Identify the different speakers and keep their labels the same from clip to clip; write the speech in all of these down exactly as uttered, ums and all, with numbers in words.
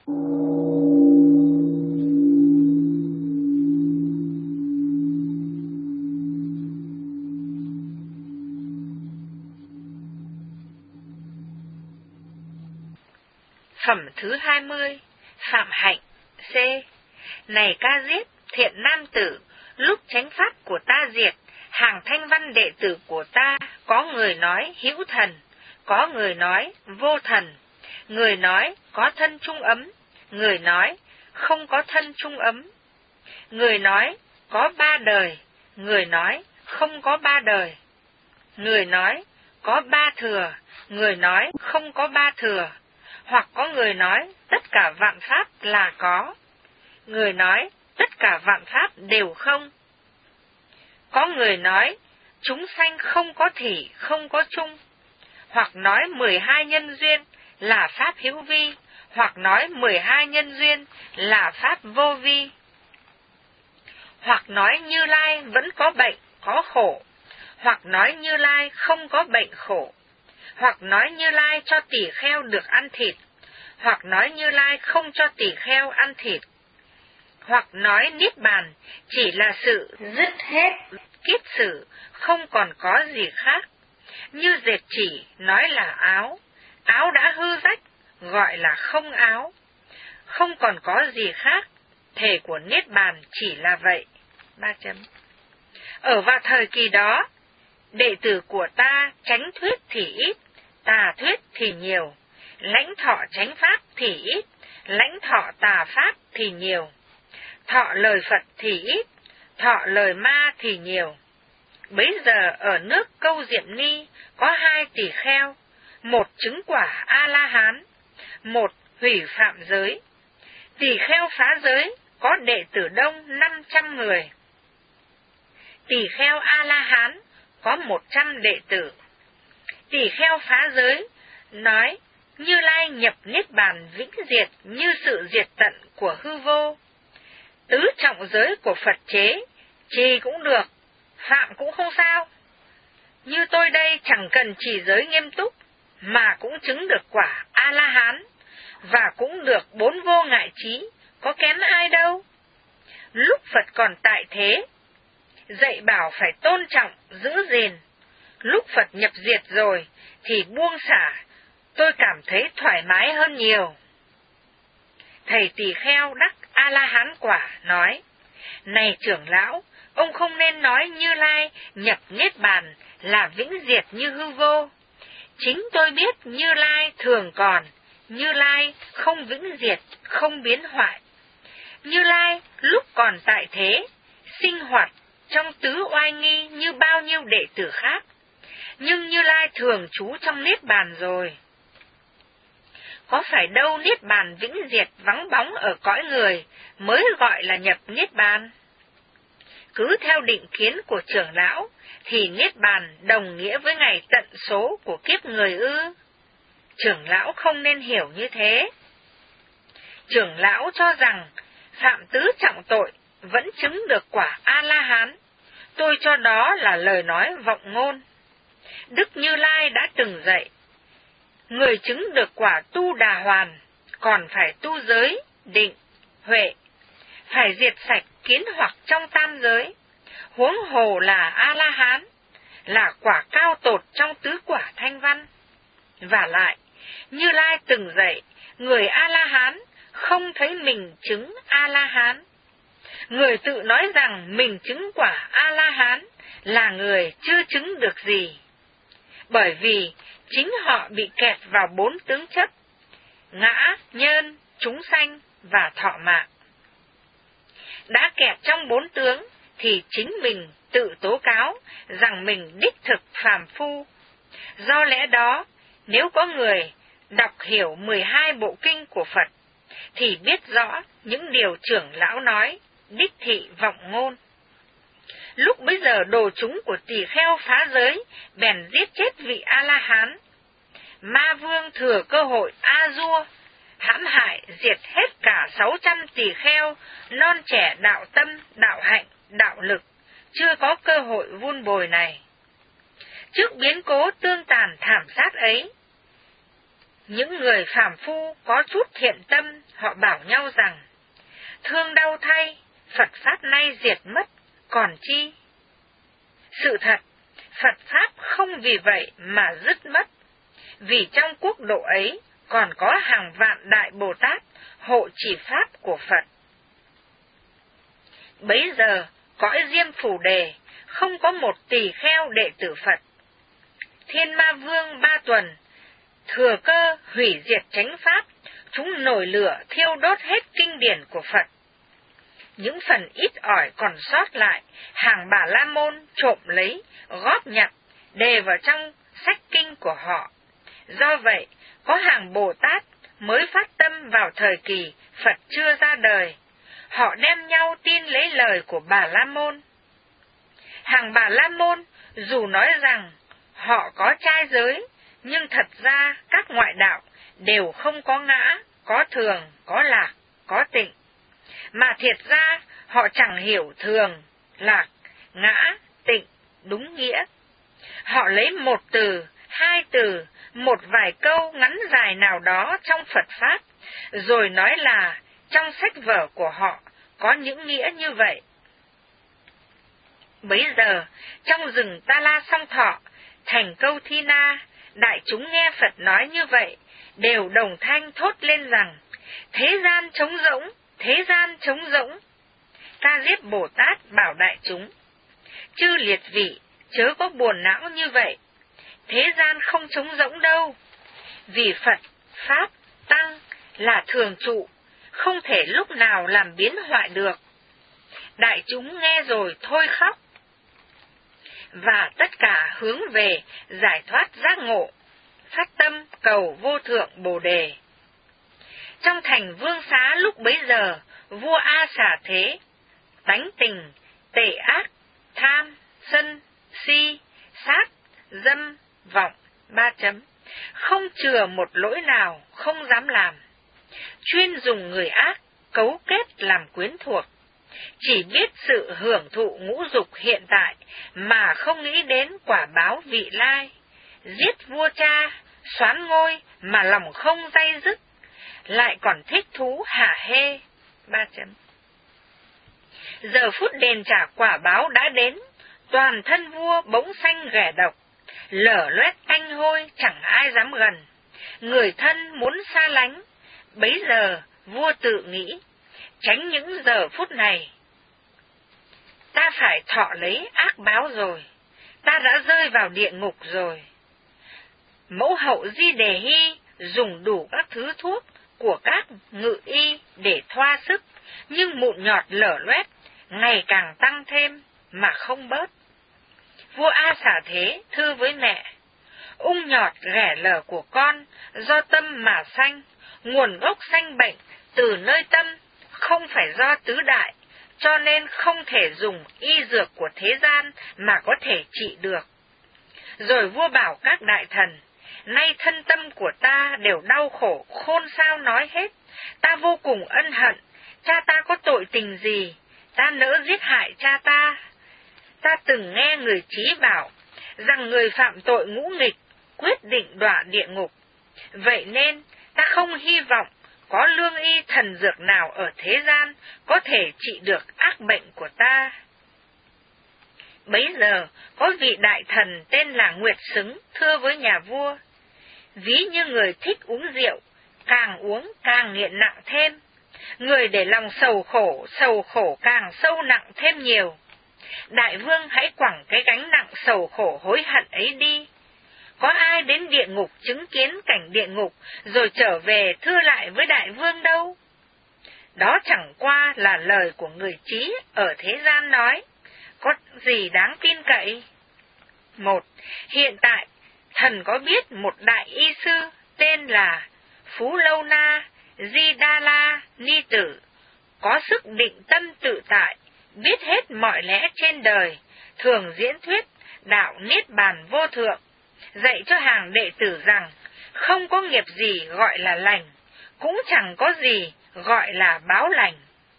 Speaker 1: Phẩm thứ hai mươi. Phạm hạnh. C. Này ca diếp, thiện nam tử, lúc chánh pháp của ta diệt, hàng thanh văn đệ tử của ta, có người nói hữu thần, có người nói vô thần, người nói có thân trung ấm, người nói không có thân trung ấm, người nói có ba đời, người nói không có ba đời, người nói có ba thừa, người nói không có ba thừa, hoặc có người nói tất cả vạn pháp là có, người nói tất cả vạn pháp đều không. Có người nói chúng sanh không có thỉ, không có chung, hoặc nói mười hai nhân duyên là pháp hữu vi, hoặc nói mười hai nhân duyên là pháp vô vi, hoặc nói Như Lai vẫn có bệnh, có khổ, hoặc nói Như Lai không có bệnh khổ, hoặc nói Như Lai cho tỳ kheo được ăn thịt, hoặc nói Như Lai không cho tỳ kheo ăn thịt, hoặc nói Niết Bàn chỉ là sự dứt hết kiết sử, không còn có gì khác. Như dệt chỉ nói là áo, áo đã hư rách, gọi là không áo, không còn có gì khác, thể của Niết Bàn chỉ là vậy. Ba chấm. Ở vào thời kỳ đó, đệ tử của ta chánh thuyết thì ít, tà thuyết thì nhiều, lãnh thọ chánh pháp thì ít, lãnh thọ tà pháp thì nhiều, thọ lời Phật thì ít, thọ lời ma thì nhiều. Bấy giờ ở nước Câu Diệm Ni có hai tỳ kheo, một chứng quả A-la-hán, một hủy phạm giới. Tỳ kheo phá giới có đệ tử đông năm trăm người. Tỳ kheo A-la-hán có một trăm đệ tử. Tỳ kheo phá giới nói Như Lai nhập Niết Bàn vĩnh diệt như sự diệt tận của hư vô. Tứ trọng giới của Phật chế, trì cũng được, phạm cũng không sao. Như tôi đây chẳng cần trì giới nghiêm túc, mà cũng chứng được quả A-la-hán, và cũng được bốn vô ngại trí, có kém ai đâu. Lúc Phật còn tại thế, dạy bảo phải tôn trọng, giữ gìn. Lúc Phật nhập diệt rồi, thì buông xả, tôi cảm thấy thoải mái hơn nhiều. Thầy tỳ kheo đắc A-la-hán quả nói, này trưởng lão, ông không nên nói Như Lai nhập Niết Bàn là vĩnh diệt như hư vô. Chính tôi biết Như Lai thường còn, Như Lai không vĩnh diệt, không biến hoại. Như Lai lúc còn tại thế, sinh hoạt trong tứ oai nghi như bao nhiêu đệ tử khác, nhưng Như Lai thường trú trong Niết Bàn rồi. Có phải đâu Niết Bàn vĩnh diệt vắng bóng ở cõi người mới gọi là nhập Niết Bàn? Cứ theo định kiến của trưởng lão, thì Niết Bàn đồng nghĩa với ngày tận số của kiếp người ư? Trưởng lão không nên hiểu như thế. Trưởng lão cho rằng phạm tứ trọng tội vẫn chứng được quả A-la-hán. Tôi cho đó là lời nói vọng ngôn. Đức Như Lai đã từng dạy, người chứng được quả tu đà hoàn, còn phải tu giới, định, huệ, phải diệt sạch kiến hoặc trong tam giới, huống hồ là A-la-hán, là quả cao tột trong tứ quả thanh văn. Vả lại, Như Lai từng dạy, người A-la-hán không thấy mình chứng A-la-hán. Người tự nói rằng mình chứng quả A-la-hán là người chưa chứng được gì, bởi vì chính họ bị kẹt vào bốn tướng chấp, ngã, nhân, chúng sanh và thọ mạng. Đã kẹt trong bốn tướng thì chính mình tự tố cáo rằng mình đích thực phàm phu. Do lẽ đó, nếu có người đọc hiểu mười hai bộ kinh của Phật, thì biết rõ những điều trưởng lão nói, đích thị vọng ngôn. Lúc bấy giờ đồ chúng của tỳ kheo phá giới bèn giết chết vị A-la-hán. Ma vương thừa cơ hội A-dua, hãm hại diệt hết cả sáu trăm tỳ kheo non trẻ đạo tâm, đạo hạnh, đạo lực, chưa có cơ hội vun bồi này. Trước biến cố tương tàn thảm sát ấy, Những người phàm phu có chút thiện tâm, họ bảo nhau rằng, thương đau thay, Phật Pháp nay diệt mất, còn chi? Sự thật, Phật Pháp không vì vậy mà dứt mất, vì trong quốc độ ấy còn có hàng vạn Đại Bồ Tát hộ trì Pháp của Phật. Bấy giờ, cõi Diêm Phù Đề không có một tỳ kheo đệ tử Phật. Thiên Ma Vương Ba Tuần thừa cơ hủy diệt chánh pháp, chúng nổi lửa thiêu đốt hết kinh điển của Phật. Những phần ít ỏi còn sót lại, hàng Bà La Môn trộm lấy, góp nhặt, đề vào trong sách kinh của họ. Do vậy, có hàng Bồ Tát mới phát tâm vào thời kỳ Phật chưa ra đời. Họ đem nhau tin lấy lời của Bà La Môn. Hàng Bà La Môn dù nói rằng họ có trai giới, nhưng thật ra các ngoại đạo đều không có ngã, có thường, có lạc, có tịnh. Mà thiệt ra họ chẳng hiểu thường, lạc, ngã, tịnh đúng nghĩa. Họ lấy một từ, hai từ, một vài câu ngắn dài nào đó trong Phật Pháp, rồi nói là trong sách vở của họ có những nghĩa như vậy. Bấy giờ, trong rừng Ta La Song Thọ, thành Câu Thi Na, đại chúng nghe Phật nói như vậy, đều đồng thanh thốt lên rằng, thế gian trống rỗng, thế gian trống rỗng. Ta Diếp Bồ Tát bảo đại chúng, chư liệt vị, chớ có buồn não như vậy, thế gian không trống rỗng đâu, vì Phật, Pháp, Tăng là thường trụ, không thể lúc nào làm biến hoại được. Đại chúng nghe rồi thôi khóc, và tất cả hướng về giải thoát giác ngộ, phát tâm cầu vô thượng Bồ Đề. Trong thành Vương Xá lúc bấy giờ, vua A Xà Thế, tánh tình, tệ ác, tham, sân, si, sát, dâm, vọng, ba chấm, không chừa một lỗi nào không dám làm, chuyên dùng người ác, cấu kết làm quyến thuộc, chỉ biết sự hưởng thụ ngũ dục hiện tại mà không nghĩ đến quả báo vị lai, giết vua cha, soán ngôi mà lòng không day dứt, lại còn thích thú hả hê, ba chấm. Giờ phút đền trả quả báo đã đến, toàn thân vua bỗng xanh ghẻ độc, lở loét tanh hôi chẳng ai dám gần, người thân muốn xa lánh. Bấy giờ vua tự nghĩ, tránh những giờ phút này, ta phải thọ lấy ác báo rồi, ta đã rơi vào địa ngục rồi. Mẫu hậu Di Đề Hy dùng đủ các thứ thuốc của các ngự y để thoa sức, nhưng mụn nhọt lở loét ngày càng tăng thêm mà không bớt. Vua A Xà Thế thưa với mẹ, ung nhọt ghẻ lở của con do tâm mà sanh, nguồn gốc sanh bệnh từ nơi tâm, không phải do tứ đại, cho nên không thể dùng y dược của thế gian mà có thể trị được. Rồi vua bảo các đại thần, nay thân tâm của ta đều đau khổ khôn sao nói hết, ta vô cùng ân hận, cha ta có tội tình gì, ta nỡ giết hại cha ta. Ta từng nghe người trí bảo rằng người phạm tội ngũ nghịch quyết định đọa địa ngục, vậy nên ta không hy vọng có lương y thần dược nào ở thế gian có thể trị được ác bệnh của ta. Bấy giờ có vị đại thần tên là Nguyệt Xứng thưa với nhà vua, ví như người thích uống rượu, càng uống càng nghiện nặng thêm, người để lòng sầu khổ, sầu khổ càng sâu nặng thêm nhiều. Đại vương hãy quẳng cái gánh nặng sầu khổ hối hận ấy đi. Có ai đến địa ngục chứng kiến cảnh địa ngục rồi trở về thưa lại với đại vương đâu? Đó chẳng qua là lời của người trí ở thế gian nói, có gì đáng tin cậy? Một, hiện tại thần có biết một đại y sư tên là Phú Lâu Na Di Đa La Ni Tử, có sức định tâm tự tại, biết hết mọi lẽ trên đời, thường diễn thuyết đạo niết bàn vô thượng, dạy cho hàng đệ tử rằng không có nghiệp gì gọi là lành, cũng chẳng có gì gọi là báo lành.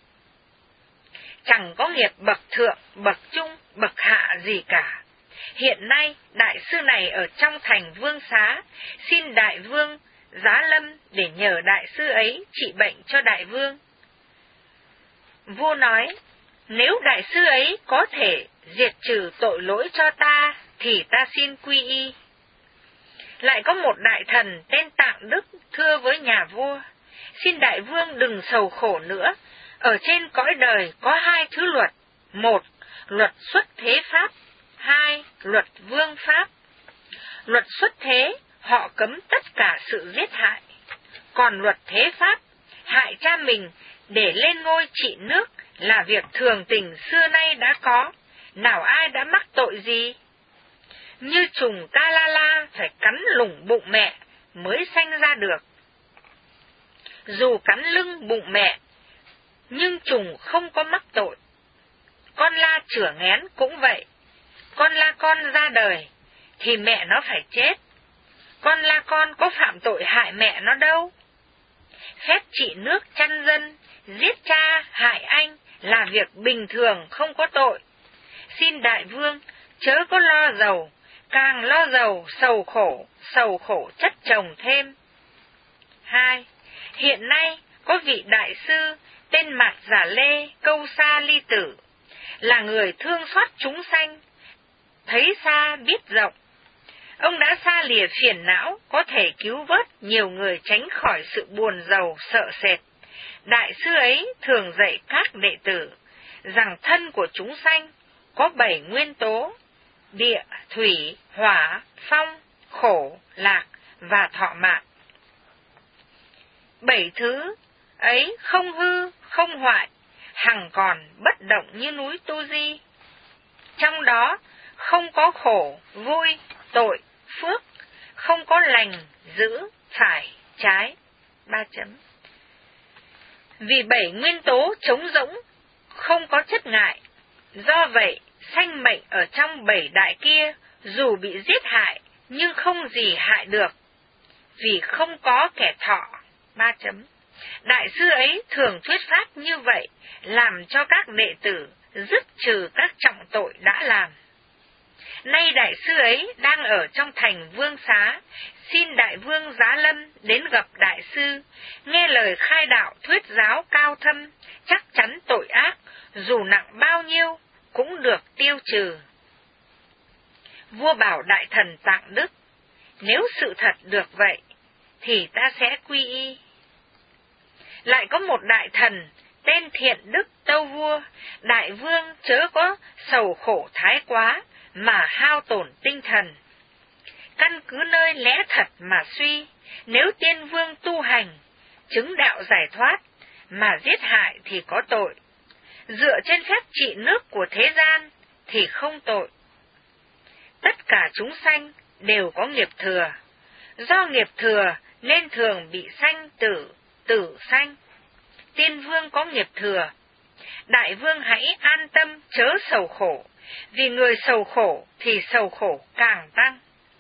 Speaker 1: Chẳng có nghiệp bậc thượng, bậc trung, bậc hạ gì cả. Hiện nay đại sư này ở trong thành Vương Xá, xin đại vương giá lâm để nhờ đại sư ấy trị bệnh cho đại vương. Vua nói, nếu đại sư ấy có thể diệt trừ tội lỗi cho ta, thì ta xin quy y. Lại có một đại thần tên Tạng Đức thưa với nhà vua, xin đại vương đừng sầu khổ nữa, ở trên cõi đời có hai thứ luật, một, luật xuất thế pháp, hai, luật vương pháp. Luật xuất thế, họ cấm tất cả sự giết hại, còn luật thế pháp, hại cha mình để lên ngôi trị nước là việc thường tình xưa nay đã có, nào ai đã mắc tội gì. Như trùng ca la la phải cắn lủng bụng mẹ mới sanh ra được. Dù cắn lưng bụng mẹ, nhưng trùng không có mắc tội. Con la chửa nghén cũng vậy, con la con ra đời thì mẹ nó phải chết. Con la con có phạm tội hại mẹ nó đâu. Phép trị nước chăn dân, giết cha hại anh là việc bình thường không có tội. Xin đại vương chớ có lo giàu, càng lo giàu sầu khổ, sầu khổ chất chồng thêm. Hai, hiện nay có vị đại sư tên Mạt Giả Lê Câu Sa Ly Tử, là người thương xót chúng sanh, thấy xa biết rộng. Ông đã xa lìa phiền não, có thể cứu vớt nhiều người tránh khỏi sự buồn rầu sợ sệt. Đại sư ấy thường dạy các đệ tử rằng thân của chúng sanh có bảy nguyên tố: địa, thủy, hỏa, phong, khổ, lạc và thọ mạng. Bảy thứ ấy không hư, không hoại, hằng còn bất động như núi Tu Di. Trong đó không có khổ, vui, tội, phước, không có lành, dữ, phải, trái. Ba chấm. Vì bảy nguyên tố trống rỗng, không có chất ngại, do vậy sanh mệnh ở trong bảy đại kia dù bị giết hại nhưng không gì hại được, vì không có kẻ thọ. Ba chấm. Đại sư ấy thường thuyết pháp như vậy, làm cho các đệ tử dứt trừ các trọng tội đã làm. Nay đại sư ấy đang ở trong thành Vương Xá, xin đại vương giá lâm đến gặp đại sư, nghe lời khai đạo thuyết giáo cao thâm, chắc chắn tội ác, dù nặng bao nhiêu, cũng được tiêu trừ. Vua bảo đại thần Tạng Đức, nếu sự thật được vậy, thì ta sẽ quy y. Lại có một đại thần tên Thiện Đức tâu vua, đại vương chớ có sầu khổ thái quá mà hao tổn tinh thần. Căn cứ nơi lẽ thật mà suy, nếu tiên vương tu hành, chứng đạo giải thoát, mà giết hại thì có tội. Dựa trên phép trị nước của thế gian thì không tội. Tất cả chúng sanh đều có nghiệp thừa. Do nghiệp thừa nên thường bị sanh tử, tử sanh. Tiên vương có nghiệp thừa. Đại vương hãy an tâm chớ sầu khổ, vì người sầu khổ thì sầu khổ càng tăng.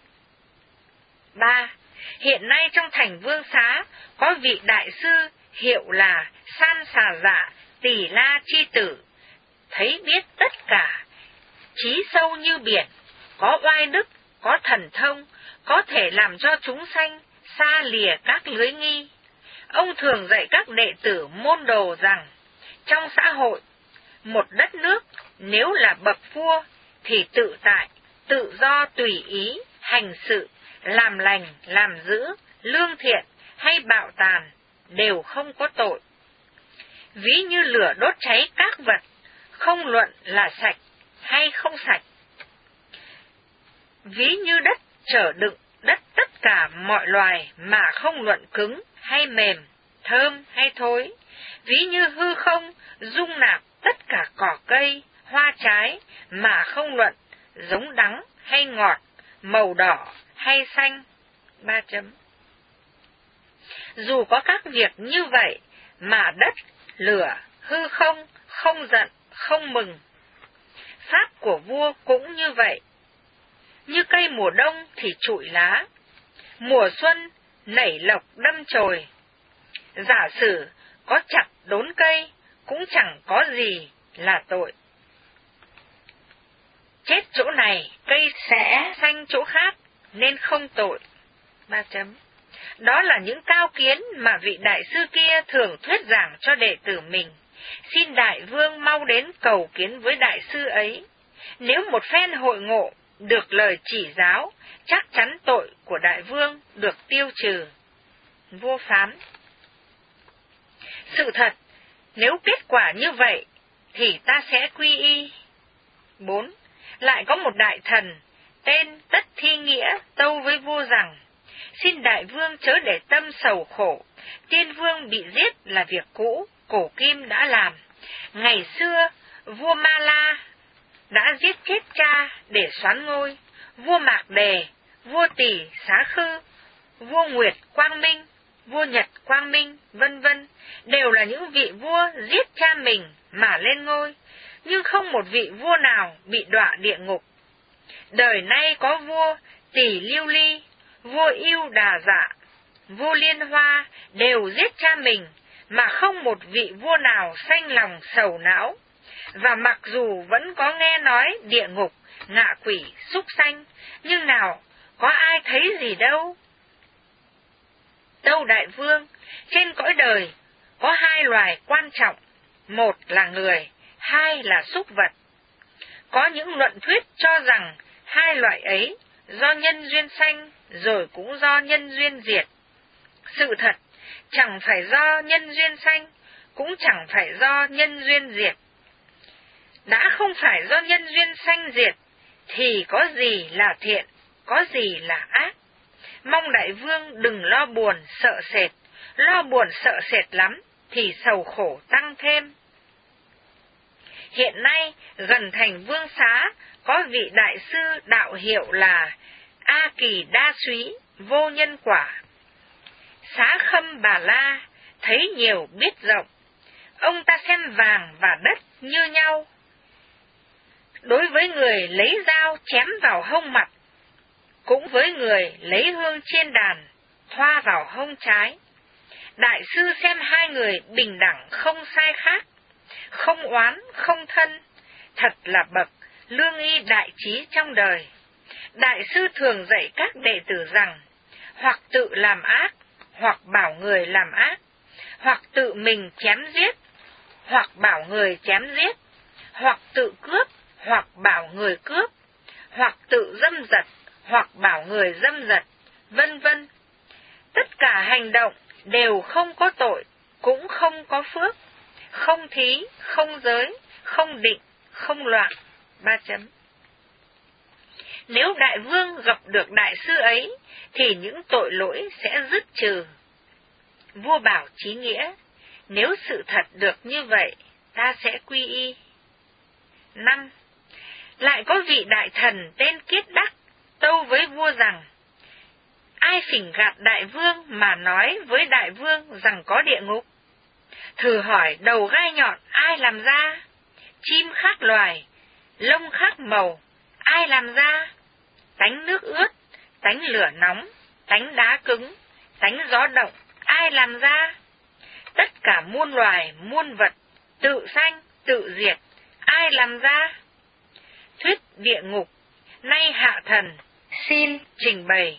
Speaker 1: Ba. Hiện nay trong thành Vương Xá có vị đại sư hiệu là San Xà Dạ Tỳ La Chi Tử, thấy biết tất cả, trí sâu như biển, có oai đức, có thần thông, có thể làm cho chúng sanh xa lìa các lưới nghi. Ông thường dạy các đệ tử môn đồ rằng, trong xã hội, một đất nước nếu là bậc vua thì tự tại, tự do tùy ý, hành sự, làm lành, làm dữ, lương thiện hay bạo tàn đều không có tội. Ví như lửa đốt cháy các vật, không luận là sạch hay không sạch. Ví như đất chở đựng đất tất cả mọi loài mà không luận cứng hay mềm, thơm hay thối. Ví như hư không dung nạp tất cả cỏ cây, hoa trái mà không luận giống đắng hay ngọt, màu đỏ hay xanh. Ba chấm. Dù có các việc như vậy mà đất, lửa, hư không không giận, không mừng. Pháp của vua cũng như vậy. Như cây mùa đông thì trụi lá, mùa xuân nảy lộc đâm chồi. Giả sử có chặt đốn cây cũng chẳng có gì là tội. Chết chỗ này cây sẽ xanh chỗ khác nên không tội. Ba chấm. Đó là những cao kiến mà vị đại sư kia thường thuyết giảng cho đệ tử mình. Xin đại vương mau đến cầu kiến với đại sư ấy. Nếu một phen hội ngộ, được lời chỉ giáo, chắc chắn tội của đại vương được tiêu trừ. Vua phán: sự thật, nếu kết quả như vậy, thì ta sẽ quy y. bốn. Lại có một đại thần, tên Tất Thi Nghĩa, tâu với vua rằng: xin đại vương chớ để tâm sầu khổ, tiên vương bị giết là việc cũ, cổ kim đã làm. Ngày xưa, vua Ma La đã giết chết cha để soán ngôi, vua Mạc Đề, vua Tỳ Xá Khư, vua Nguyệt Quang Minh, vua Nhật Quang Minh, vân vân, đều là những vị vua giết cha mình mà lên ngôi, nhưng không một vị vua nào bị đọa địa ngục. Đời nay có vua Tỳ Lưu Ly, vua Yêu Đà Dạ, vua Liên Hoa đều giết cha mình, mà không một vị vua nào sanh lòng sầu não. Và mặc dù vẫn có nghe nói địa ngục, ngạ quỷ, súc sanh, nhưng nào có ai thấy gì đâu. Tâu đại vương, trên cõi đời có hai loài quan trọng, một là người, hai là súc vật. Có những luận thuyết cho rằng hai loại ấy do nhân duyên sanh, rồi cũng do nhân duyên diệt. Sự thật, chẳng phải do nhân duyên sanh, cũng chẳng phải do nhân duyên diệt. Đã không phải do nhân duyên sanh diệt, thì có gì là thiện, có gì là ác. Mong đại vương đừng lo buồn sợ sệt, lo buồn sợ sệt lắm, thì sầu khổ tăng thêm. Hiện nay, gần thành Vương Xá, có vị đại sư đạo hiệu là A Kỳ Đa Súy, vô nhân quả. Xá Khâm Bà La, thấy nhiều biết rộng, ông ta xem vàng và đất như nhau. Đối với người lấy dao chém vào hông mặt, cũng với người lấy hương chiên đàn, thoa vào hông trái. Đại sư xem hai người bình đẳng không sai khác, không oán, không thân, thật là bậc lương y đại trí trong đời. Đại sư thường dạy các đệ tử rằng, hoặc tự làm ác, hoặc bảo người làm ác, hoặc tự mình chém giết, hoặc bảo người chém giết, hoặc tự cướp, hoặc bảo người cướp, hoặc tự dâm dật, hoặc bảo người dâm dật, vân vân. Tất cả hành động đều không có tội, cũng không có phước, không thí, không giới, không định, không loạn. Ba chấm. Nếu đại vương gặp được đại sư ấy, thì những tội lỗi sẽ dứt trừ. Vua bảo Trí Nghĩa, nếu sự thật được như vậy, ta sẽ quy y. Năm. Lại có vị đại thần tên Kiết Đắc, tâu với vua rằng, ai phỉnh gạt đại vương mà nói với đại vương rằng có địa ngục? Thử hỏi đầu gai nhọn ai làm ra? Chim khác loài, lông khác màu, ai làm ra? Tánh nước ướt, tánh lửa nóng, tánh đá cứng, tánh gió động, ai làm ra? Tất cả muôn loài, muôn vật, tự sanh, tự diệt, ai làm ra? Thuyết địa ngục, nay hạ thần, xin trình bày.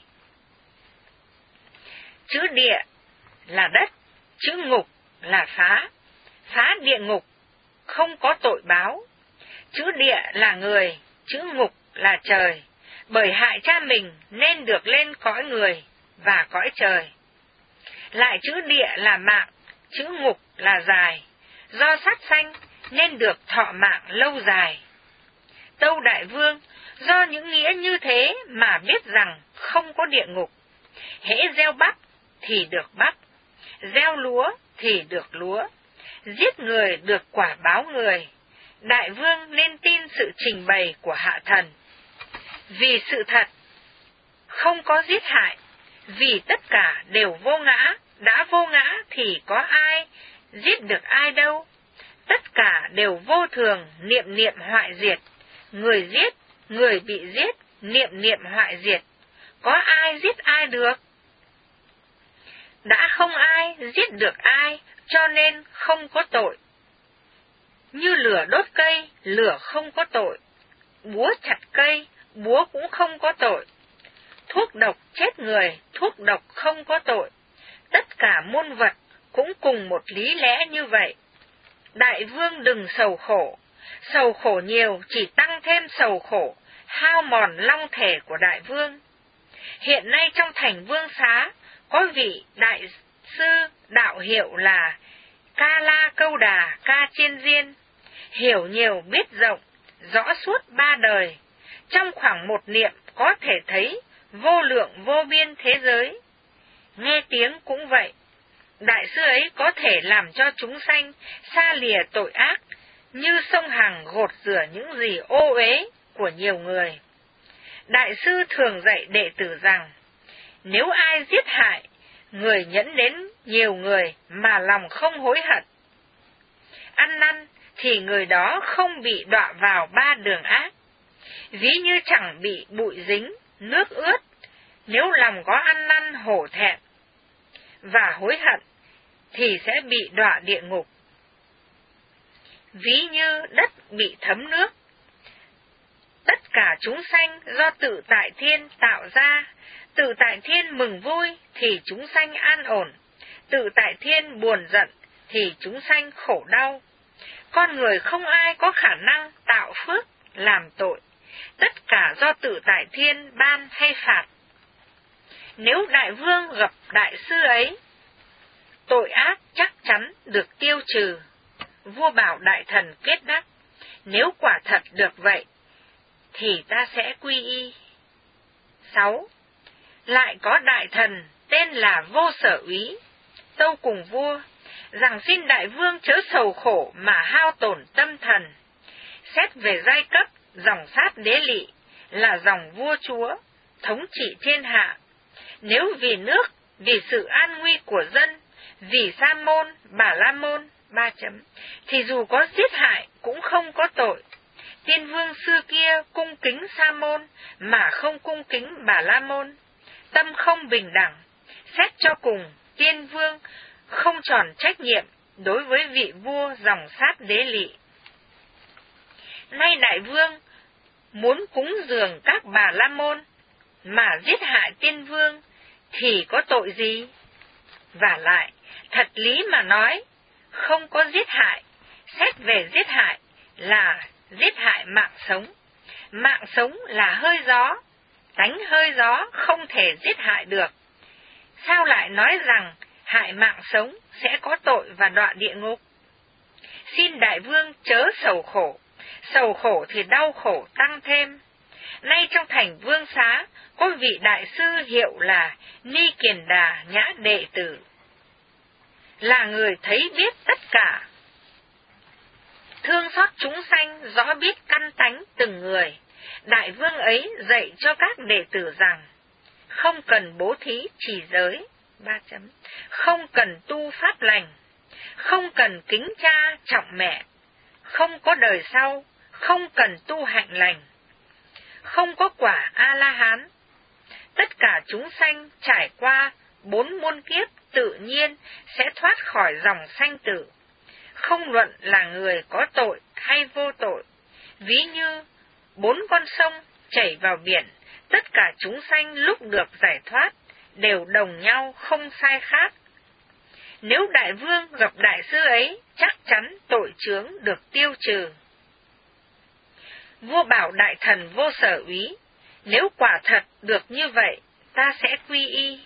Speaker 1: Chữ địa là đất, chữ ngục là phá, phá địa ngục, không có tội báo. Chữ địa là người, chữ ngục là trời, bởi hại cha mình nên được lên cõi người và cõi trời. Lại chữ địa là mạng, chữ ngục là dài, do sát sanh nên được thọ mạng lâu dài. Tâu đại vương, do những nghĩa như thế mà biết rằng không có địa ngục. Hễ gieo bắp thì được bắp, gieo lúa thì được lúa, giết người được quả báo người. Đại vương nên tin sự trình bày của hạ thần. Vì sự thật, không có giết hại, vì tất cả đều vô ngã, đã vô ngã thì có ai giết được ai đâu. Tất cả đều vô thường, niệm niệm hoại diệt. Người giết, người bị giết, niệm niệm hoại diệt. Có ai giết ai được? Đã không ai giết được ai, cho nên không có tội. Như lửa đốt cây, lửa không có tội. Búa chặt cây, búa cũng không có tội. thuốc độc chết người, thuốc độc không có tội. Tất cả muôn vật cũng cùng một lý lẽ như vậy. Đại vương đừng sầu khổ, sầu khổ nhiều chỉ tăng thêm sầu khổ, hao mòn long thể của đại vương. Hiện nay trong thành Vương Xá có vị đại sư đạo hiệu là Ca La Câu Đà Ca Chiên Diên, hiểu nhiều biết rộng, rõ suốt ba đời, trong khoảng một niệm có thể thấy vô lượng vô biên thế giới. Nghe tiếng cũng vậy, đại sư ấy có thể làm cho chúng sanh xa lìa tội ác, như sông Hằng gột rửa những gì ô uế của nhiều người. Đại sư thường dạy đệ tử rằng, nếu ai giết hại, người nhẫn đến nhiều người mà lòng không hối hận, ăn năn thì người đó không bị đọa vào ba đường ác. Ví như chẳng bị bụi dính, nước ướt, nếu lòng có ăn năn hổ thẹn và hối hận thì sẽ bị đọa địa ngục. Ví như đất bị thấm nước, tất cả chúng sanh do tự tại thiên tạo ra, tự tại thiên mừng vui thì chúng sanh an ổn, tự tại thiên buồn giận thì chúng sanh khổ đau. Con người không ai có khả năng tạo phước, làm tội, tất cả do tự tại thiên ban hay phạt. Nếu đại vương gặp đại sư ấy, tội ác chắc chắn được tiêu trừ. Vua bảo đại thần kết đắc, nếu quả thật được vậy, thì ta sẽ quy y. sáu. Lại có đại thần tên là Vô Sở Úy, tâu cùng vua, rằng xin đại vương chớ sầu khổ mà hao tổn tâm thần. Xét về giai cấp, dòng Sát Đế Lỵ là dòng vua chúa, thống trị thiên hạ. Nếu vì nước, vì sự an nguy của dân, vì Sa môn, Bà La môn, ba chấm, thì dù có giết hại cũng không có tội. Tiên vương xưa kia cung kính Sa môn mà không cung kính Bà La môn, tâm không bình đẳng. Xét cho cùng, tiên vương không tròn trách nhiệm đối với vị vua dòng Sát Đế Lỵ. Nay đại vương muốn cúng dường các Bà La môn mà giết hại tiên vương thì có tội gì? Vả lại, thật lý mà nói, không có giết hại, xét về giết hại là giết hại mạng sống. Mạng sống là hơi gió, tánh hơi gió không thể giết hại được. Sao lại nói rằng hại mạng sống sẽ có tội và đọa địa ngục? Xin đại vương chớ sầu khổ, sầu khổ thì đau khổ tăng thêm. Nay trong thành Vương Xá có vị đại sư hiệu là Ni Kiền Đà Nhã Đệ Tử, là người thấy biết tất cả, thương xót chúng sanh, rõ biết căn tánh từng người. Đại vương ấy dạy cho các đệ tử rằng, không cần bố thí trì giới, ba chấm, không cần tu pháp lành, không cần kính cha trọng mẹ, không có đời sau, không cần tu hạnh lành, không có quả A-la-hán. Tất cả chúng sanh trải qua bốn muôn kiếp tự nhiên sẽ thoát khỏi dòng sanh tử, không luận là người có tội hay vô tội. Ví như bốn con sông chảy vào biển, tất cả chúng sanh lúc được giải thoát đều đồng nhau không sai khác. Nếu đại vương gặp đại sư ấy, chắc chắn tội chướng được tiêu trừ. Vua bảo đại thần Vô Sở Úy, nếu quả thật được như vậy, ta sẽ quy y.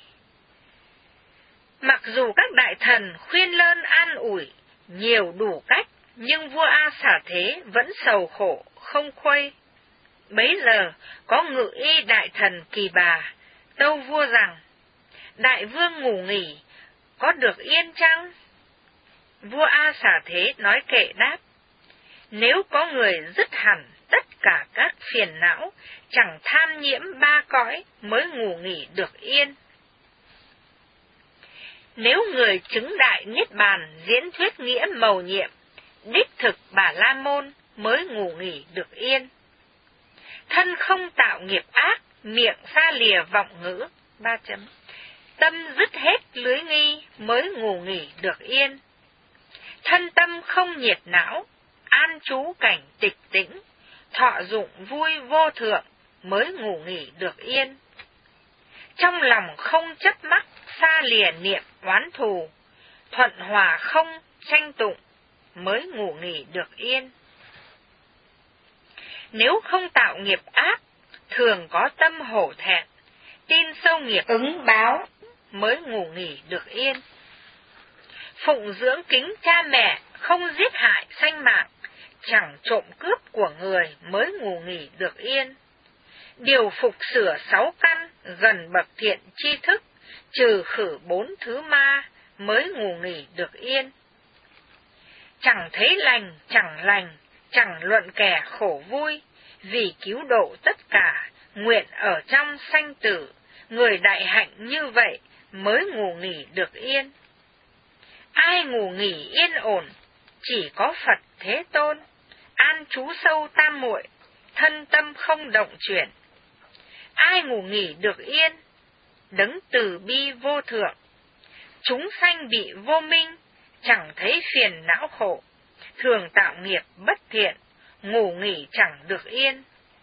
Speaker 1: Mặc dù các đại thần khuyên lơn an ủi nhiều đủ cách, nhưng vua A Xà Thế vẫn sầu khổ không khuây. Bấy giờ có ngự y đại thần Kỳ Bà tâu vua rằng, đại vương ngủ nghỉ có được yên chăng? Vua A Xà Thế nói kệ đáp, nếu có người dứt hẳn tất cả các phiền não, chẳng tham nhiễm ba cõi mới ngủ nghỉ được yên. Nếu người chứng đại niết bàn diễn thuyết nghĩa mầu nhiệm, đích thực Bà La môn mới ngủ nghỉ được yên. Thân không tạo nghiệp ác, miệng xa lìa vọng ngữ, ba chấm, tâm dứt hết lưới nghi mới ngủ nghỉ được yên. Thân tâm không nhiệt não, an trú cảnh tịch tĩnh, thọ dụng vui vô thượng mới ngủ nghỉ được yên. trong lòng không chấp mắc xa lìa niệm oán thù, thuận hòa không tranh tụng, mới ngủ nghỉ được yên. Nếu không tạo nghiệp ác, thường có tâm hổ thẹn, tin sâu nghiệp ứng báo, mới ngủ nghỉ được yên. Phụng dưỡng kính cha mẹ, không giết hại sanh mạng, chẳng trộm cướp của người, mới ngủ nghỉ được yên. Điều phục sửa sáu căn, gần bậc thiện tri thức, trừ khử bốn thứ ma, mới ngủ nghỉ được yên. Chẳng thấy lành, chẳng lành, chẳng luận kẻ khổ vui, vì cứu độ tất cả, nguyện ở trong sanh tử, người đại hạnh như vậy mới ngủ nghỉ được yên. Ai ngủ nghỉ yên ổn, chỉ có Phật Thế Tôn, an trú sâu tam muội, thân tâm không động chuyển. Ai ngủ nghỉ được yên, đấng từ bi vô thượng, chúng sanh bị vô minh, chẳng thấy phiền não khổ, thường tạo nghiệp bất thiện, ngủ nghỉ chẳng được yên.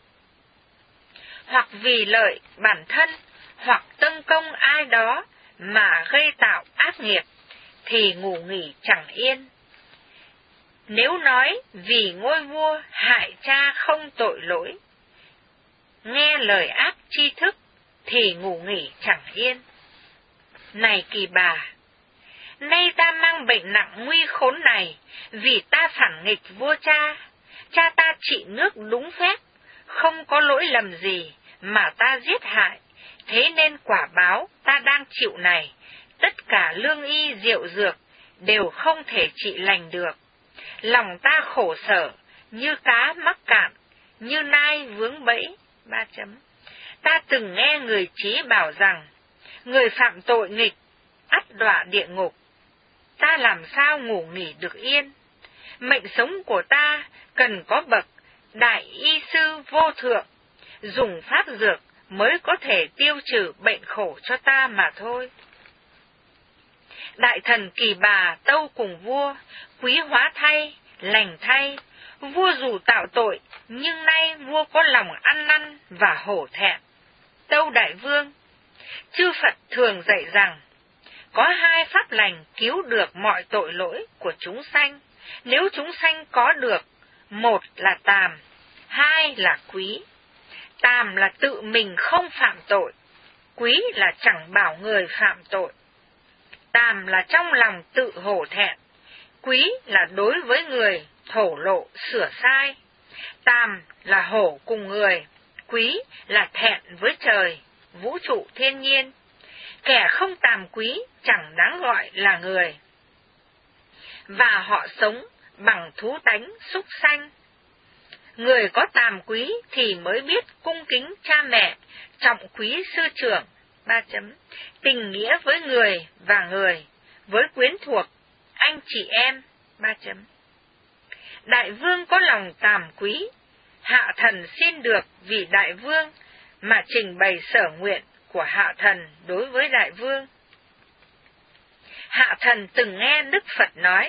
Speaker 1: Hoặc vì lợi bản thân, hoặc tâng công ai đó mà gây tạo ác nghiệp, thì ngủ nghỉ chẳng yên. Nếu nói vì ngôi vua hại cha không tội lỗi, nghe lời ác tri thức, thì ngủ nghỉ chẳng yên. Này Kỳ Bà, nay ta mang bệnh nặng nguy khốn này, vì ta phản nghịch vua cha. Cha ta trị nước đúng phép, không có lỗi lầm gì, mà ta giết hại. Thế nên quả báo ta đang chịu này, tất cả lương y diệu dược, đều không thể trị lành được. Lòng ta khổ sở, như cá mắc cạn, như nai vướng bẫy. Ba chấm. Ta từng nghe người trí bảo rằng, người phạm tội nghịch, ắt đọa địa ngục. Ta làm sao ngủ nghỉ được yên? Mệnh sống của ta cần có bậc đại y sư vô thượng, dùng pháp dược mới có thể tiêu trừ bệnh khổ cho ta mà thôi. Đại thần Kỳ Bà tâu cùng vua, quý hóa thay, lành thay, vua dù tạo tội, nhưng nay vua có lòng ăn năn và hổ thẹn. Tâu đại vương, chư Phật thường dạy rằng, có hai pháp lành cứu được mọi tội lỗi của chúng sanh, nếu chúng sanh có được, một là tàm, hai là quý. Tàm là tự mình không phạm tội, quý là chẳng bảo người phạm tội. Tàm là trong lòng tự hổ thẹn, quý là đối với người thổ lộ sửa sai. Tàm là hổ cùng người, quý là thẹn với trời, vũ trụ thiên nhiên. Kẻ không tàm quý chẳng đáng gọi là người. Và họ sống bằng thú tánh súc sanh. Người có tàm quý thì mới biết cung kính cha mẹ, trọng quý sư trưởng. Ba chấm. Tình nghĩa với người và người, với quyến thuộc, anh chị em. Ba chấm. Đại vương có lòng tàm quý, hạ thần xin được vì đại vương mà trình bày sở nguyện của hạ thần đối với đại vương. Hạ thần từng nghe Đức Phật nói,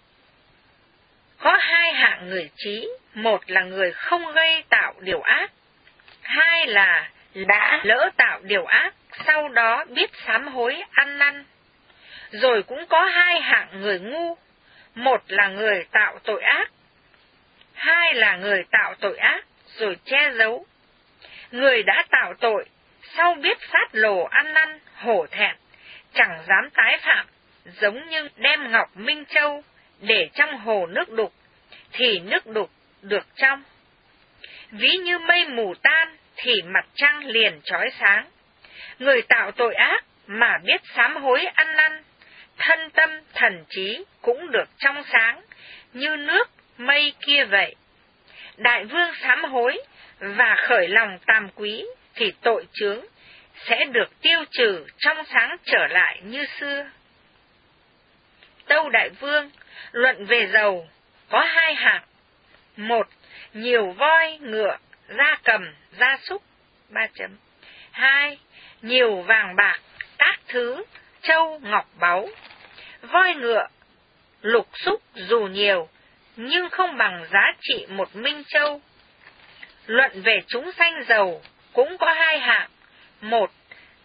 Speaker 1: có hai hạng người trí, một là người không gây tạo điều ác, hai là đã lỡ tạo điều ác, sau đó biết sám hối ăn năn. Rồi cũng có hai hạng người ngu, một là người tạo tội ác, hai là người tạo tội ác rồi che giấu. Người đã tạo tội, sau biết phát lồ ăn năn, hổ thẹn, chẳng dám tái phạm, giống như đem ngọc minh châu để trong hồ nước đục, thì nước đục được trong. Ví như mây mù tan, thì mặt trăng liền chói sáng. Người tạo tội ác mà biết sám hối ăn năn, thân tâm thần trí cũng được trong sáng, như nước mây kia vậy. Đại vương sám hối và khởi lòng tàm quý, thì tội chướng sẽ được tiêu trừ trong sáng trở lại như xưa. Tâu đại vương, luận về dầu có hai hạng. Một, nhiều voi, ngựa, gia cầm, gia súc. Ba chấm. Hai, nhiều vàng bạc, các thứ, châu, ngọc, báu. Voi ngựa, lục xúc dù nhiều, nhưng không bằng giá trị một minh châu. Luận về chúng sanh giàu cũng có hai hạng. Một,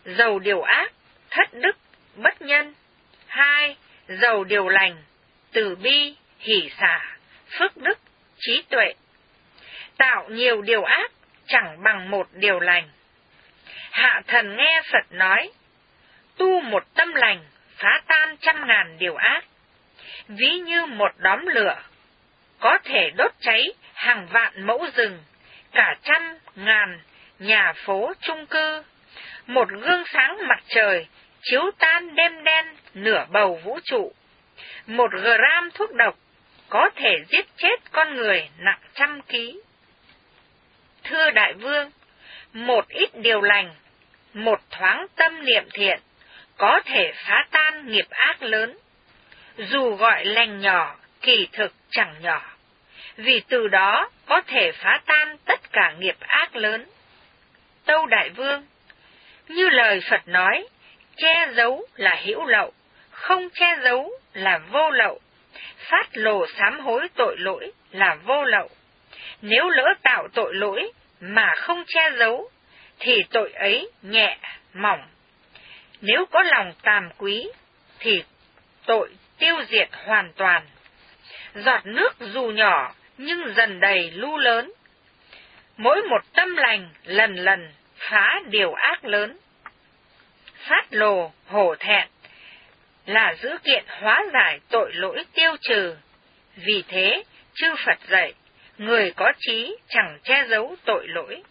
Speaker 1: giàu điều ác, thất đức, bất nhân. Hai, giàu điều lành, từ bi, hỷ xả, phước đức, trí tuệ. Tạo nhiều điều ác chẳng bằng một điều lành. Hạ thần nghe Phật nói, tu một tâm lành phá tan trăm ngàn điều ác. Ví như một đóm lửa, có thể đốt cháy hàng vạn mẫu rừng, cả trăm ngàn nhà phố chung cư. Một gương sáng mặt trời chiếu tan đêm đen nửa bầu vũ trụ. Một gram thuốc độc có thể giết chết con người nặng trăm ký. Thưa đại vương, một ít điều lành, một thoáng tâm niệm thiện có thể phá tan nghiệp ác lớn. Dù gọi lành nhỏ, kỳ thực chẳng nhỏ, vì từ đó có thể phá tan tất cả nghiệp ác lớn. Tâu đại vương, như lời Phật nói, che giấu là hữu lậu, không che giấu là vô lậu. Phát lồ sám hối tội lỗi là vô lậu. Nếu lỡ tạo tội lỗi mà không che giấu, thì tội ấy nhẹ, mỏng. Nếu có lòng tàm quý, thì tội tiêu diệt hoàn toàn. Giọt nước dù nhỏ nhưng dần đầy lu lớn. Mỗi một tâm lành lần lần phá điều ác lớn. Phát lồ hổ thẹn là dữ kiện hóa giải tội lỗi tiêu trừ. Vì thế, chư Phật dạy, người có trí chẳng che giấu tội lỗi.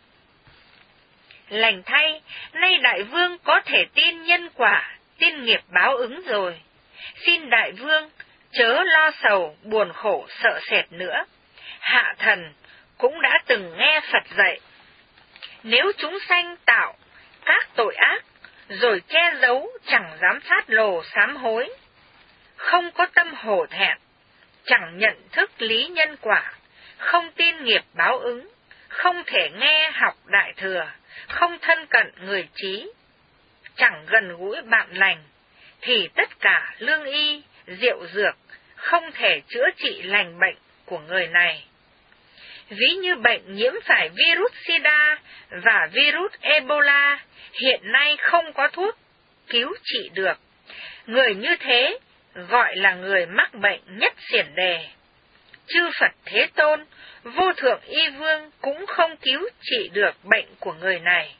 Speaker 1: Lành thay, nay đại vương có thể tin nhân quả, tin nghiệp báo ứng rồi. Xin đại vương chớ lo sầu, buồn khổ, sợ sệt nữa. Hạ thần cũng đã từng nghe Phật dạy, nếu chúng sanh tạo các tội ác, rồi che giấu chẳng dám phát lồ sám hối, không có tâm hổ thẹn, chẳng nhận thức lý nhân quả, không tin nghiệp báo ứng, không thể nghe học đại thừa, không thân cận người trí, chẳng gần gũi bạn lành, thì tất cả lương y, rượu dược không thể chữa trị lành bệnh của người này. Ví như bệnh nhiễm phải virus sida và virus Ebola, hiện nay không có thuốc cứu trị được. Người như thế gọi là người mắc bệnh nhất xiển đề. Chư Phật Thế Tôn, vô thượng y vương cũng không cứu trị được bệnh của người này.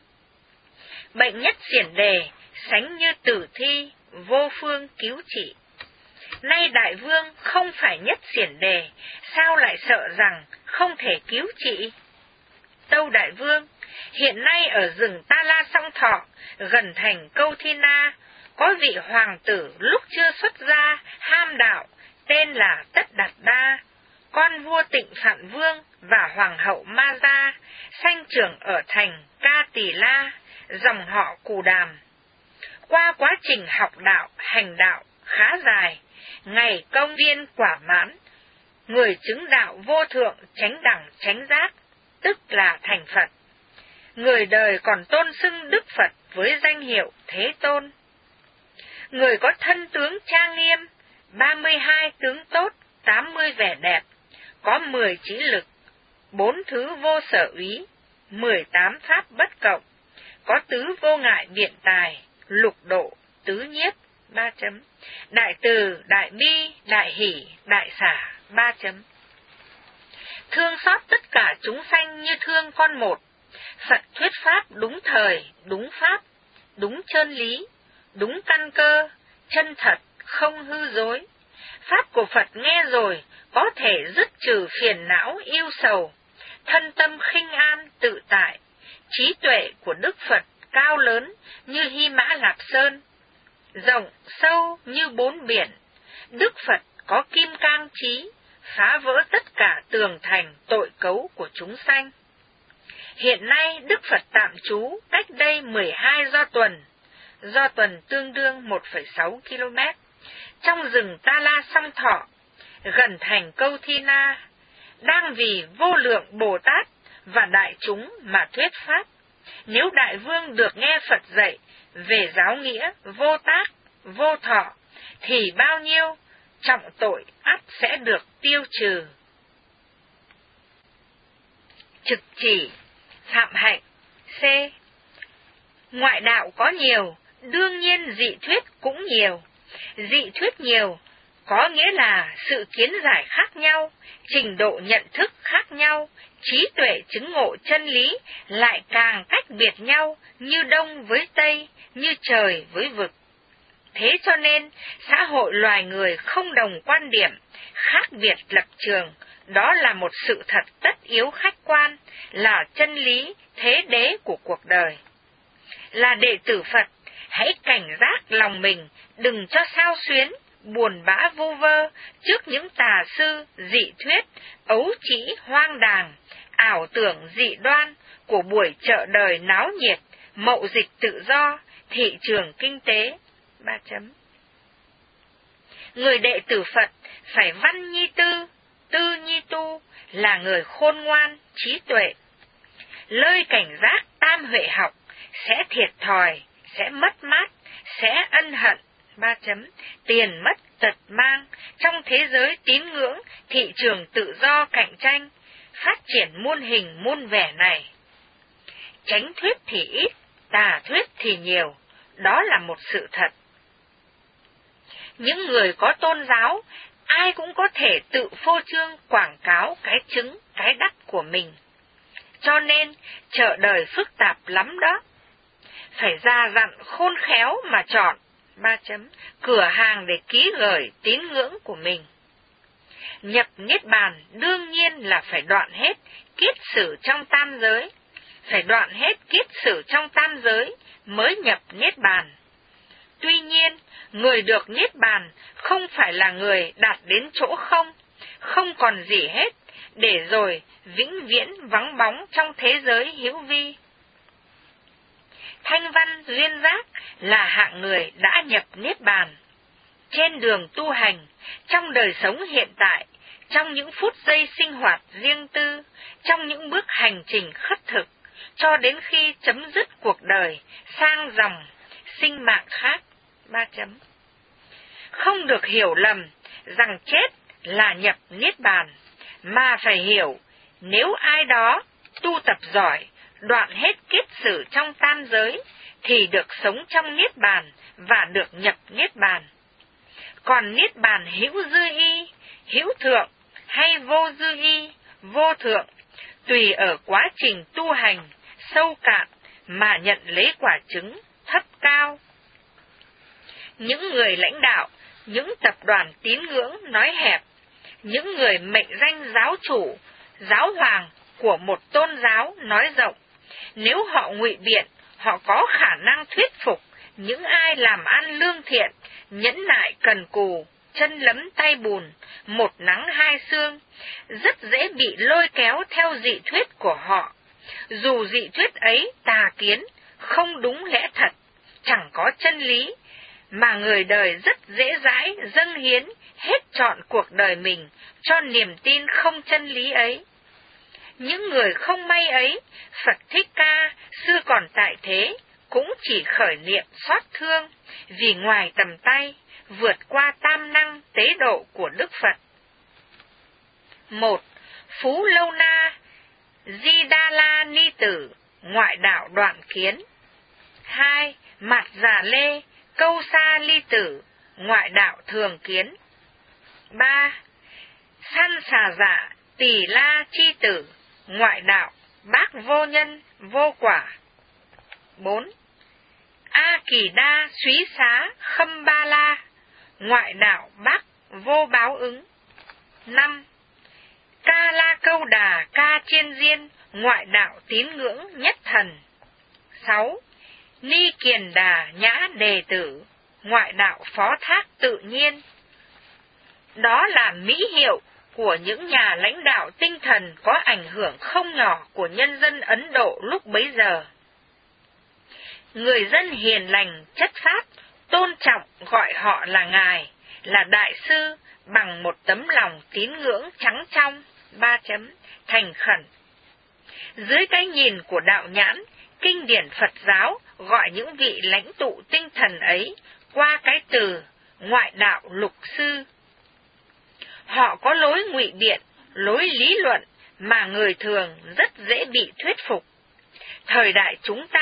Speaker 1: Bệnh nhất xiển đề sánh như tử thi, vô phương cứu trị. Nay đại vương không phải nhất xiển đề, sao lại sợ rằng không thể cứu trị? Tâu đại vương, hiện nay ở rừng Ta La Song Thọ, gần thành Câu Thi Na, có vị hoàng tử lúc chưa xuất gia, ham đạo, tên là Tất Đạt Đa, con vua Tịnh Phạn Vương và hoàng hậu Ma Gia, sanh trưởng ở thành Ca Tỳ La, dòng họ Cù Đàm. Qua quá trình học đạo, hành đạo khá dài, ngày công viên quả mãn, người chứng đạo vô thượng chánh đẳng chánh giác, tức là thành Phật. Người đời còn tôn xưng Đức Phật với danh hiệu Thế Tôn. Người có thân tướng trang nghiêm, ba mươi hai tướng tốt, tám mươi vẻ đẹp, có mười trí lực, bốn thứ vô sở úy, mười tám pháp bất cộng, có tứ vô ngại biện tài, lục độ, tứ nhiếp, ba chấm, đại từ, đại bi, đại hỷ, đại xả, ba chấm. Thương xót tất cả chúng sanh như thương con một. Phật thuyết pháp đúng thời, đúng pháp, đúng chân lý, đúng căn cơ, chân thật, không hư dối. Pháp của Phật nghe rồi có thể dứt trừ phiền não yêu sầu, thân tâm khinh an tự tại. Trí tuệ của Đức Phật cao lớn như Hy Mã Lạp Sơn, rộng sâu như bốn biển. Đức Phật có kim cang trí, phá vỡ tất cả tường thành tội cấu của chúng sanh. Hiện nay Đức Phật tạm trú cách đây mười hai do tuần, do tuần tương đương một phẩy sáu ki lô mét, trong rừng Ta La Song Thọ, gần thành Câu Thi Na, đang vì vô lượng Bồ Tát và đại chúng mà thuyết pháp. Nếu đại vương được nghe Phật dạy về giáo nghĩa vô tác, vô thọ, thì bao nhiêu trọng tội ắt sẽ được tiêu trừ. Trực chỉ, phạm hạnh. C. Ngoại đạo có nhiều, đương nhiên dị thuyết cũng nhiều. Dị thuyết nhiều có nghĩa là sự kiến giải khác nhau, trình độ nhận thức khác nhau, trí tuệ chứng ngộ chân lý lại càng cách biệt nhau, như Đông với Tây, như trời với vực. Thế cho nên, xã hội loài người không đồng quan điểm, khác biệt lập trường, đó là một sự thật tất yếu khách quan, là chân lý, thế đế của cuộc đời. Là đệ tử Phật, hãy cảnh giác lòng mình, đừng cho xao xuyến, buồn bã vô vơ trước những tà sư, dị thuyết, ấu trĩ hoang đàng, ảo tưởng dị đoan của buổi chợ đời náo nhiệt, mậu dịch tự do, thị trường kinh tế. Ba chấm. Người đệ tử Phật phải văn nhi tư, tư nhi tu, là người khôn ngoan, trí tuệ. Lơi cảnh giác tam huệ học, sẽ thiệt thòi, sẽ mất mát, sẽ ân hận. Ba chấm. Tiền mất tật mang, trong thế giới tín ngưỡng, thị trường tự do cạnh tranh, phát triển muôn hình muôn vẻ này. Chánh thuyết thì ít, tà thuyết thì nhiều, đó là một sự thật. Những người có tôn giáo, ai cũng có thể tự phô trương quảng cáo cái chứng, cái đắc của mình. Cho nên, chợ đời phức tạp lắm đó. Phải ra dặn khôn khéo mà chọn. Ba chấm. Cửa hàng để ký gửi tín ngưỡng của mình. Nhập niết bàn đương nhiên là phải đoạn hết kiết sử trong tam giới. Phải đoạn hết kiết sử trong tam giới mới nhập niết bàn. Tuy nhiên, người được niết bàn không phải là người đạt đến chỗ không, không còn gì hết, để rồi vĩnh viễn vắng bóng trong thế giới hữu vi. Thanh Văn Duyên Giác là hạng người đã nhập niết bàn. Trên đường tu hành, trong đời sống hiện tại, trong những phút giây sinh hoạt riêng tư, trong những bước hành trình khất thực, cho đến khi chấm dứt cuộc đời, sang dòng, sinh mạng khác. Ba chấm. Không được hiểu lầm rằng chết là nhập niết bàn, mà phải hiểu, nếu ai đó tu tập giỏi, đoạn hết kiết sử trong tam giới, thì được sống trong niết bàn và được nhập niết bàn. Còn niết bàn hữu dư y, hữu thượng hay vô dư y, vô thượng, tùy ở quá trình tu hành, sâu cạn mà nhận lấy quả chứng thấp cao. Những người lãnh đạo, những tập đoàn tín ngưỡng nói hẹp, những người mệnh danh giáo chủ, giáo hoàng của một tôn giáo nói rộng, nếu họ ngụy biện, họ có khả năng thuyết phục những ai làm ăn lương thiện, nhẫn nại cần cù, chân lấm tay bùn, một nắng hai sương, rất dễ bị lôi kéo theo dị thuyết của họ. Dù dị thuyết ấy tà kiến, không đúng lẽ thật, chẳng có chân lý, mà người đời rất dễ dãi dâng hiến hết trọn cuộc đời mình cho niềm tin không chân lý ấy. Những người không may ấy, Phật Thích Ca xưa còn tại thế, cũng chỉ khởi niệm xót thương, vì ngoài tầm tay, vượt qua tam năng tế độ của Đức Phật. Một. Phú Lâu Na Di Đa La Ni Tử, ngoại đạo Đoạn Kiến. Hai. Mạt Già Lê Câu Sa Ly Tử, ngoại đạo Thường Kiến. Ba. Săn Xà Dạ Tỳ La Chi Tử, ngoại đạo Bác Vô Nhân Vô Quả. Bốn. A Kỳ Đa Súy Xá Khâm Ba La, ngoại đạo Bác Vô Báo Ứng. Năm. Ca La Câu Đà Ca Chiên Diên, ngoại đạo Tín Ngưỡng Nhất Thần. Sáu. Ni Kiền Đà Nhã Đề Tử, ngoại đạo Phó Thác Tự Nhiên. Đó là mỹ hiệu của những nhà lãnh đạo tinh thần có ảnh hưởng không nhỏ của nhân dân Ấn Độ lúc bấy giờ. Người dân hiền lành, chất phác, tôn trọng gọi họ là Ngài, là Đại Sư, bằng một tấm lòng tín ngưỡng trắng trong. Ba chấm. Thành khẩn. Dưới cái nhìn của đạo nhãn, kinh điển Phật giáo gọi những vị lãnh tụ tinh thần ấy qua cái từ ngoại đạo lục sư. Họ có lối ngụy biện, lối lý luận mà người thường rất dễ bị thuyết phục. Thời đại chúng ta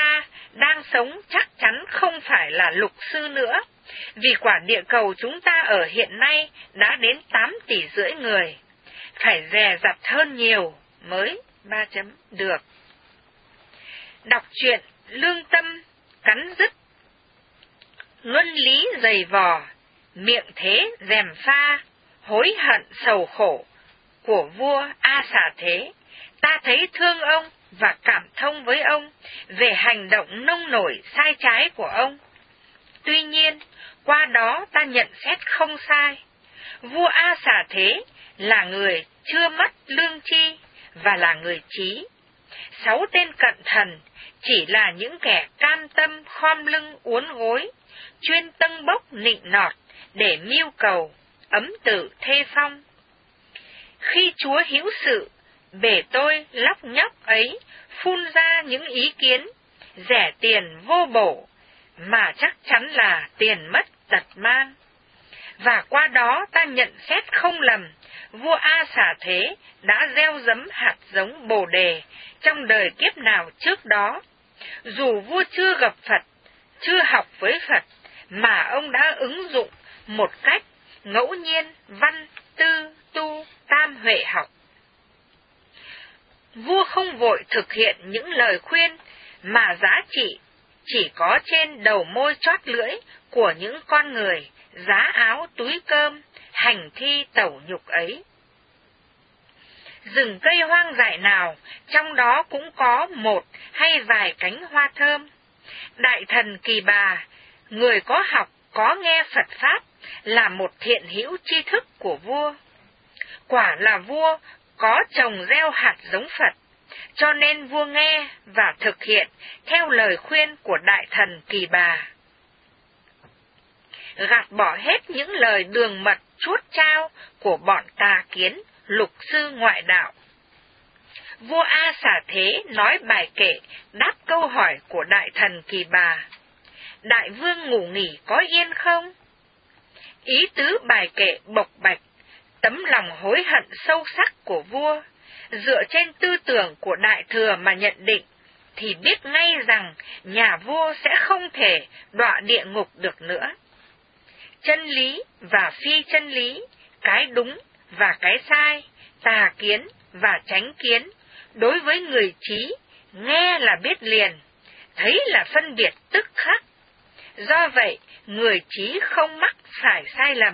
Speaker 1: đang sống chắc chắn không phải là lục sư nữa, vì quả địa cầu chúng ta ở hiện nay đã đến tám tỷ rưỡi người. Phải dè dặt hơn nhiều mới ba chấm được. Đọc truyện lương tâm cắn rứt, luân lý dày vò, miệng thế dèm pha, hối hận sầu khổ của vua A Xà Thế, ta thấy thương ông và cảm thông với ông về hành động nông nổi sai trái của ông. Tuy nhiên, qua đó ta nhận xét không sai. Vua A Xà Thế là người chưa mất lương tri và là người trí. Sáu tên cận thần chỉ là những kẻ cam tâm khom lưng uốn gối, chuyên tâng bốc nịnh nọt để mưu cầu ấm tử thê phong. Khi Chúa hữu sự, bể tôi lóc nhóc ấy phun ra những ý kiến rẻ tiền vô bổ, mà chắc chắn là tiền mất tật mang. Và qua đó ta nhận xét không lầm, vua A Xà Thế đã gieo giấm hạt giống Bồ Đề trong đời kiếp nào trước đó. Dù vua chưa gặp Phật, chưa học với Phật, mà ông đã ứng dụng một cách ngẫu nhiên văn, tư, tu, tam huệ học. Vua không vội thực hiện những lời khuyên mà giá trị chỉ có trên đầu môi chót lưỡi của những con người giá áo túi cơm, hành thi tẩu nhục ấy. Rừng cây hoang dại nào, trong đó cũng có một hay vài cánh hoa thơm. Đại thần Kỳ Bà, người có học, có nghe Phật Pháp, là một thiện hữu tri thức của vua. Quả là vua có trồng gieo hạt giống Phật, cho nên vua nghe và thực hiện theo lời khuyên của đại thần Kỳ Bà. Gạt bỏ hết những lời đường mật chuốt chao của bọn tà kiến, lục sư ngoại đạo. Vua A Xà Thế nói bài kệ đáp câu hỏi của đại thần Kỳ Bà: Đại vương ngủ nghỉ có yên không? Ý tứ bài kệ bộc bạch tấm lòng hối hận sâu sắc của vua, dựa trên tư tưởng của đại thừa mà nhận định, thì biết ngay rằng nhà vua sẽ không thể đọa địa ngục được nữa. Chân lý và phi chân lý, cái đúng và cái sai, tà kiến và chánh kiến, đối với người trí, nghe là biết liền, thấy là phân biệt tức khắc. Do vậy, người trí không mắc phải sai lầm.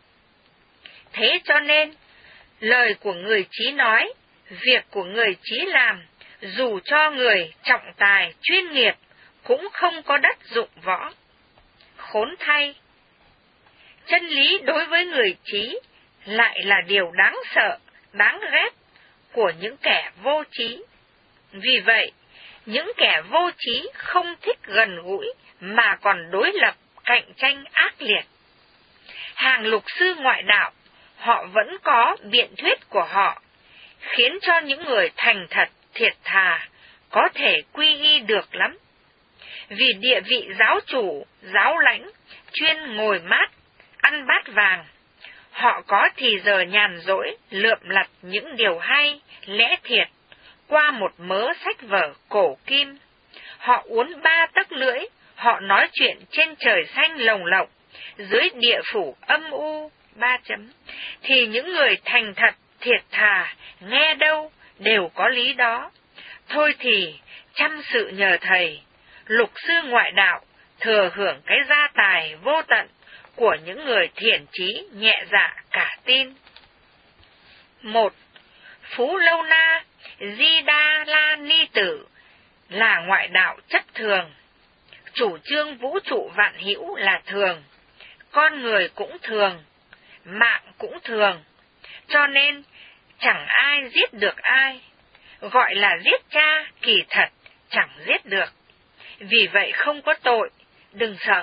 Speaker 1: Thế cho nên, lời của người trí nói, việc của người trí làm, dù cho người trọng tài chuyên nghiệp, cũng không có đất dụng võ. Khốn thay! Chân lý đối với người trí lại là điều đáng sợ, đáng ghét của những kẻ vô trí. Vì vậy, những kẻ vô trí không thích gần gũi mà còn đối lập, cạnh tranh ác liệt. Hàng lục sư ngoại đạo, họ vẫn có biện thuyết của họ, khiến cho những người thành thật, thiệt thà có thể quy y được lắm. Vì địa vị giáo chủ, giáo lãnh, chuyên ngồi mát, ăn bát vàng, họ có thì giờ nhàn rỗi lượm lặt những điều hay, lẽ thiệt qua một mớ sách vở cổ kim. Họ uốn ba tấc lưỡi, họ nói chuyện trên trời xanh lồng lộng, dưới địa phủ âm u ba chấm. Thì những người thành thật, thiệt thà, nghe đâu đều có lý đó. Thôi thì chăm sự nhờ thầy, lục sư ngoại đạo thừa hưởng cái gia tài vô tận của những người thiện trí nhẹ dạ cả tin. Một, Phú Lâu Na Di Đa La Ni Tử là ngoại đạo chất thường, chủ trương vũ trụ vạn hữu là thường, con người cũng thường, mạng cũng thường, cho nên chẳng ai giết được ai, gọi là giết cha kỳ thật chẳng giết được, vì vậy không có tội, đừng sợ.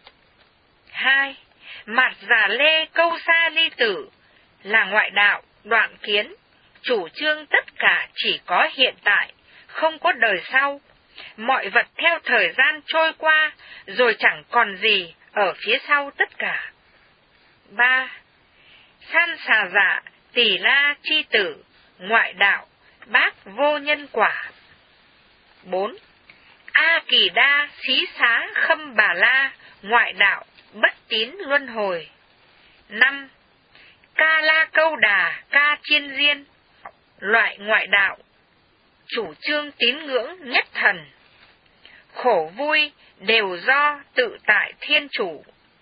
Speaker 1: Hai, Mạt Già Lê Câu Sa Ly Tử là ngoại đạo đoạn kiến, chủ trương tất cả chỉ có hiện tại, không có đời sau, mọi vật theo thời gian trôi qua, rồi chẳng còn gì ở phía sau tất cả. Ba, San Xà Dạ Tỳ La Chi Tử, ngoại đạo, bác vô nhân quả. Bốn, A Kỳ Đa Xí Xá Khâm Bà La, ngoại đạo bất tín luân hồi. năm. Ca La Câu Đà Ca Chiên Diên, loại ngoại đạo chủ trương tín ngưỡng nhất thần. Khổ vui đều do tự tại thiên chủ.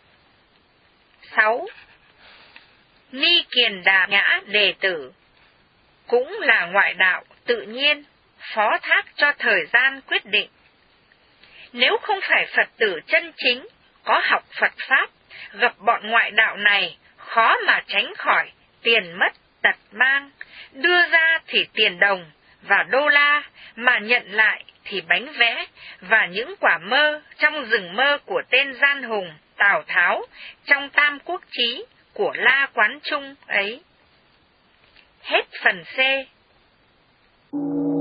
Speaker 1: sáu. Ni Kiền Đà Nhã Đề Tử, cũng là ngoại đạo tự nhiên, phó thác cho thời gian quyết định. Nếu không phải Phật tử chân chính, có học Phật Pháp, gặp bọn ngoại đạo này, khó mà tránh khỏi tiền mất tật mang, đưa ra thì tiền đồng và đô la, mà nhận lại thì bánh vẽ và những quả mơ trong rừng mơ của tên gian hùng Tào Tháo trong Tam Quốc Chí của La Quán Trung ấy. Hết phần C.